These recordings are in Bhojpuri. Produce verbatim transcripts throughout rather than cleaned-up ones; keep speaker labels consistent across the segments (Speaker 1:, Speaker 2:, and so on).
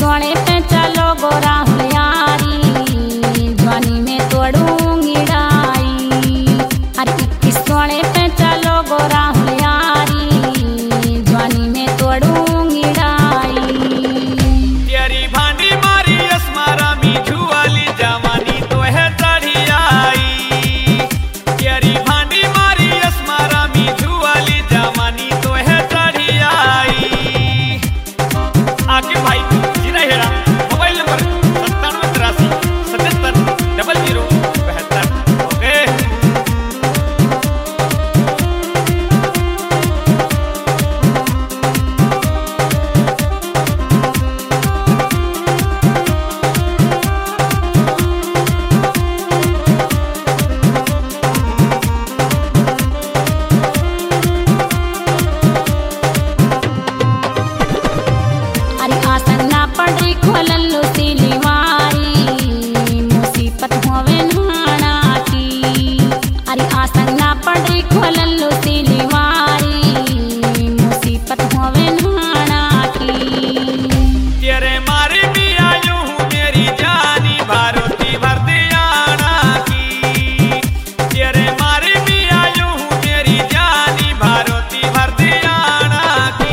Speaker 1: सोने पे चलो गोरा हुलियारी, जवानी में तोड़ूंगी डाई। अरे इक्कीस सोने पे चलो गोरा हुलियारी, जवानी में तोड़ूंगी डाई।
Speaker 2: तेरी भांडी मारी अस्मारा मीठू वाली जवानी तो है चढ़ी आई। तेरी भांडी मारी अस्मारा मीठू वाली जवानी तो है चढ़ी आई। आके भाई जीरा हेरा मोबाइल नंबर सत्तानवे तिरासी सतहत्तर डबल जीरो बहत्तर। ओके
Speaker 1: खोलल्लो सिली मारी, मुसीबत होवे नाना की। अरे आसन ना पड़ी खोलल्लो सिली मारी, मुसीबत होवे नाना की।
Speaker 2: तेरे मारे भी आयु हूँ मेरी जानी भारती भरदियाना की। तेरे मारे भी आयु हूँ मेरी जानी भारती भरदियाना की।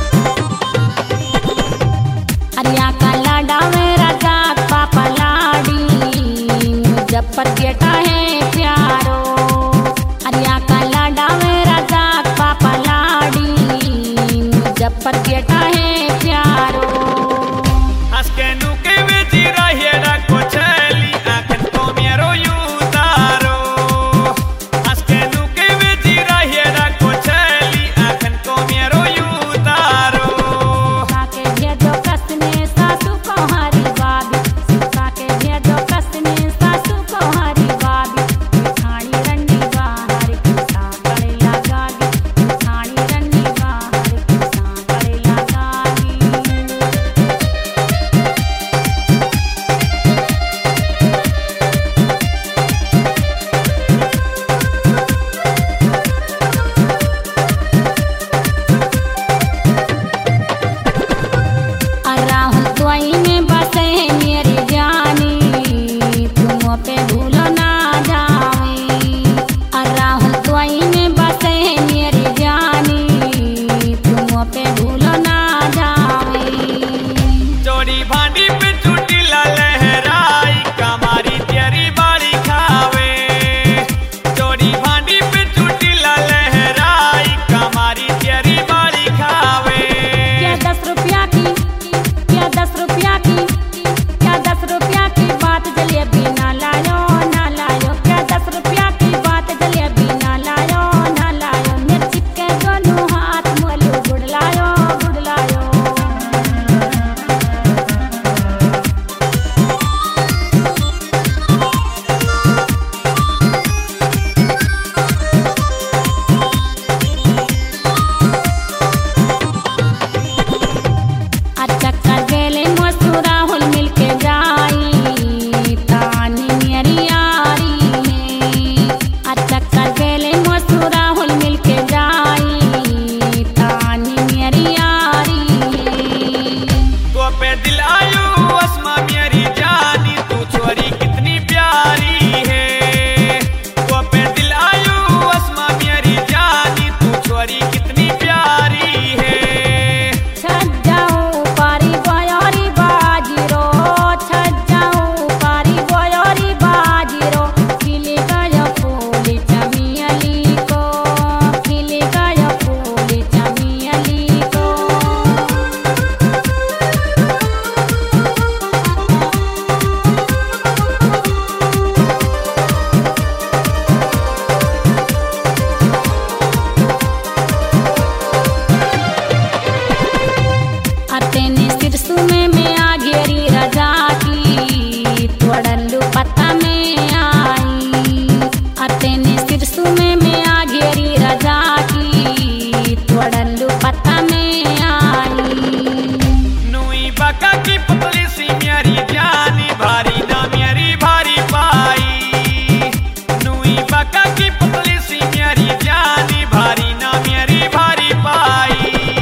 Speaker 1: अरिया का लाडा में राजा पापा लाडी।
Speaker 2: भांडी पे चुटिला लहराई कमारी तेरी बाड़ी खावे चोरी भांडी पे चुटिला लहराई कमारी तेरी बाड़ी खावे
Speaker 1: क्या दस रुपया की क्या दस रुपया की क्या दस रुपया की बात जलेबी ना लायो ना लायो क्या दस रुपया की बात जलेबी ना लायो ना लायो मिर्ची के दोनों हाथ मोलू गुड़ लायो गुड़ लायो चक्कर गेले मसूरा हुल मिल के जाई तानी मेरी यारी है चक्कर गेले मसूरा हुल मिल के जाई तानी मेरी यारी है
Speaker 2: तो पे दिल आयु अस्मा मेरी जानी तू छोरी कितनी प्यारी है तो पे दिल आयु अस्मा मेरी जानी तू छोरी कितनी प्यारी है
Speaker 1: छज्जाऊ पारी बयोरी बाजीरो छज्जाऊ पारी बयोरी बाजीरो खिले गया फूल चमेली को खिले गया फूल चमेली को अतेने सिरसु में मैं आ घेरी रजा की तोड़लू पत्ता में आई अतेने सिरसु में मैं आ घेरी रजा की तोड़लू पत्ता में आई
Speaker 2: नुई बका की पुतली सी मेरी जानी भारी ना मेरी भारी पाई नुई बका की पुतली सी मेरी जानी भारी ना मेरी भारी पाई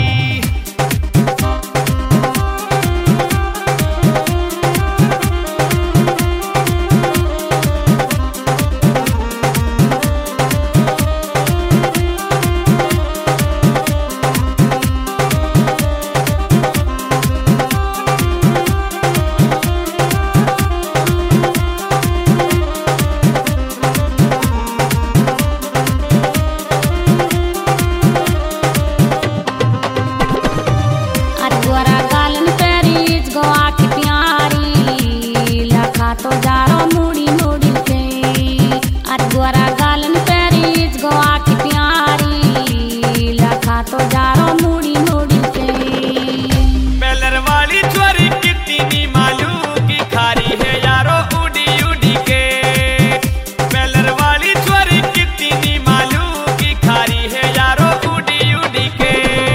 Speaker 1: अरगोरा गालन पेरीज गोआ की प्यारी लखा तो जारो मुड़ी मुड़ी के अरगोरा गालन पेरीज गोआ की प्यारी लखा तो जारो मुड़ी मुड़ी के
Speaker 2: बेलर वाली छोरी कितनी मालू की खारी है यारो उड़ी उड़ी के बेलर वाली छोरी कितनी मालू की खारी है यारो उड़ी उड़ी के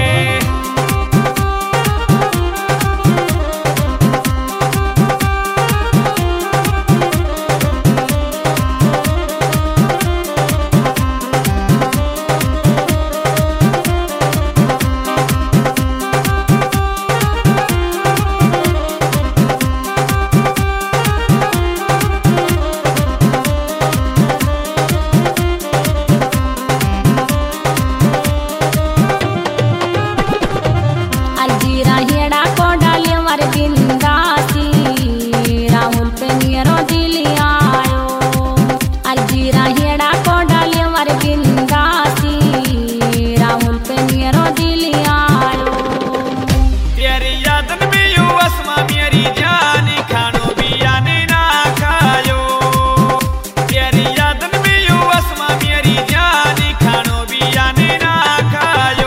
Speaker 1: अलजीरा हेड़ा को डाले वर बिंदासी राहुल पे नियरो दिली आयो अलजीरा हेड़ा को डाले वर बिंदासी राहुल पे नियरो दिली आयो
Speaker 2: तेरी यादन में यू अस्मा मेरी जानी खानो भी आने ना खायो तेरी यादन में यू अस्मा मेरी जानी खानो भी आने ना खायो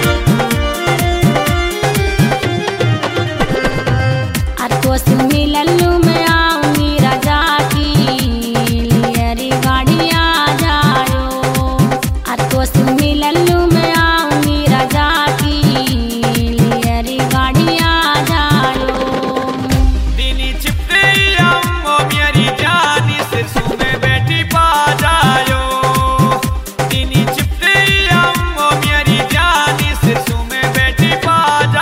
Speaker 1: अर तो मिलल